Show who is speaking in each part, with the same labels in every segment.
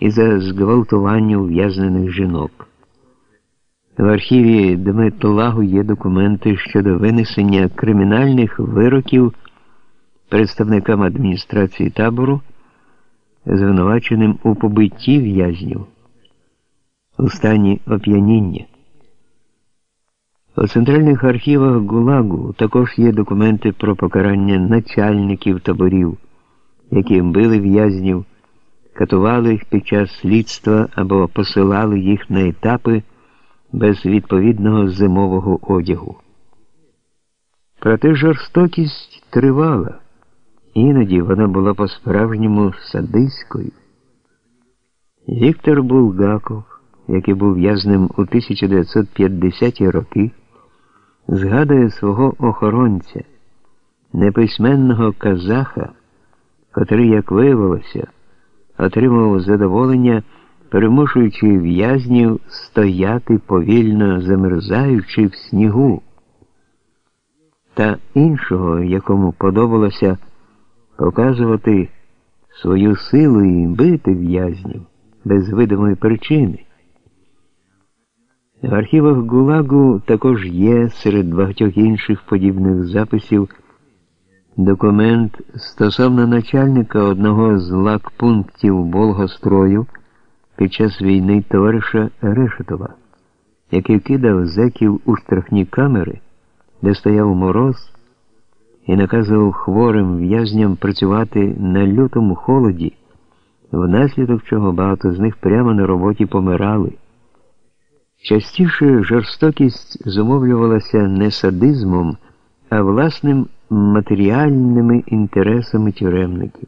Speaker 1: і за зґвалтування ув'язнених жінок. В архіві Дмитолагу є документи щодо винесення кримінальних вироків представникам адміністрації табору, звинуваченим у побитті в'язнів у стані оп'яніння. У центральних архівах ГУЛАГу також є документи про покарання начальників таборів, які били в'язнів, катували їх під час слідства або посилали їх на етапи без відповідного зимового одягу. Проте жорстокість тривала, іноді вона була по-справжньому садистською. Віктор Булгаков, який був в'язнем у 1950-ті роки, згадує свого охоронця, неписьменного казаха, котрий, як виявилося, отримав задоволення, примушуючи в'язнів стояти повільно замерзаючи в снігу, та іншого, якому подобалося показувати свою силу і бити в'язнів без видимої причини. В архівах ГУЛАГу також є серед багатьох інших подібних записів документ стосовно начальника одного з лагпунктів Болгострою під час війни товариша Решетова, який кидав зеків у штрафні камери, де стояв мороз, і наказував хворим в'язням працювати на лютому холоді, внаслідок чого багато з них прямо на роботі помирали. Частіше жорстокість зумовлювалася не садизмом, а власним матеріальними інтересами тюремників.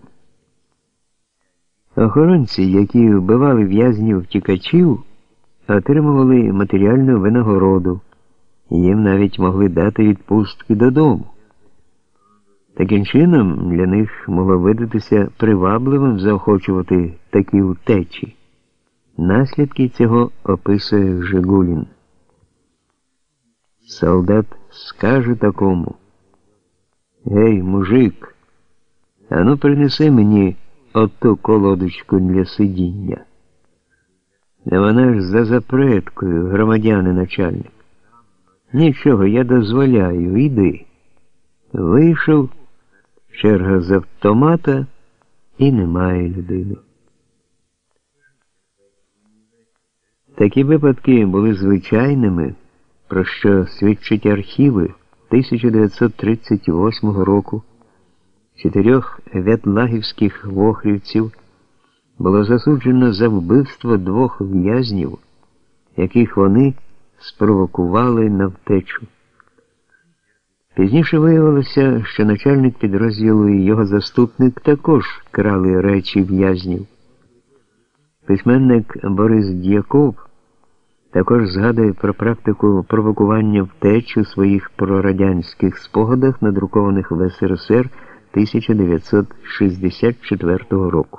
Speaker 1: Охоронці, які вбивали в'язнів-втікачів, отримували матеріальну винагороду, їм навіть могли дати відпустки додому. Таким чином, для них могло видатися привабливим заохочувати такі втечі. Наслідки цього описує Жигулін. Солдат скаже такому: «Гей, мужик, ану принеси мені оту колодочку для сидіння». Не вона ж за запреткою, громадяни начальник. Нічого, я дозволяю, іди. Вийшов, черга з автомата, і немає людини. Такі випадки були звичайними, про що свідчать архіви 1938 року. 4 ветлагівських вохрівців було засуджено за вбивство 2 в'язнів, яких вони спровокували на втечу. Пізніше виявилося, що начальник підрозділу і його заступник також крали речі в'язнів. Письменник Борис Д'Яков також згадує про практику провокування втеч у своїх прорадянських спогадах, надрукованих в СРСР 1964 року.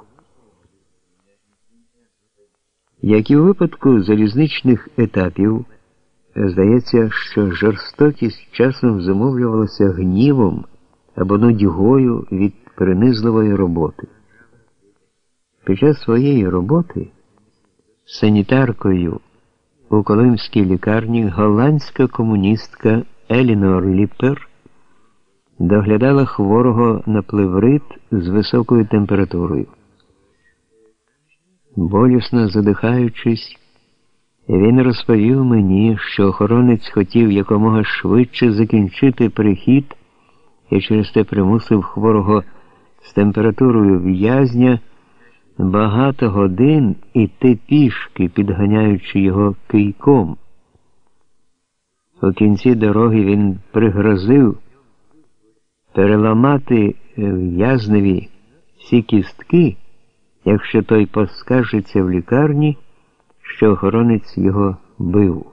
Speaker 1: Як і у випадку залізничних етапів, здається, що жорстокість часом зумовлювалася гнівом або нудьгою від принизливої роботи. Під час своєї роботи санітаркою у Колимській лікарні голландська комуністка Елінор Ліппер доглядала хворого на плеврит з високою температурою. Болісно задихаючись, він розповів мені, що охоронець хотів якомога швидше закінчити прихід і через те примусив хворого з температурою в'язня багато годин іти пішки, підганяючи його кийком. У кінці дороги він пригрозив переламати в'язневі всі кістки, якщо той поскаржиться в лікарні, що охоронець його бив.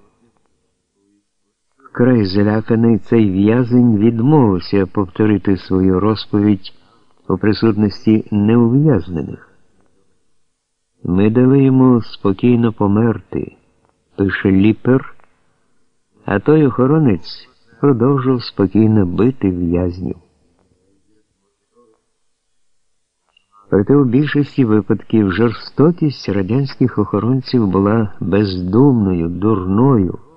Speaker 1: Вкрай зляканий, цей в'язень відмовився повторити свою розповідь у присутності неув'язнених. Ми дали йому спокійно померти, пише Ліппер, а той охоронець продовжував спокійно бити в'язнів. Проте у більшості випадків жорстокість радянських охоронців була бездумною, дурною.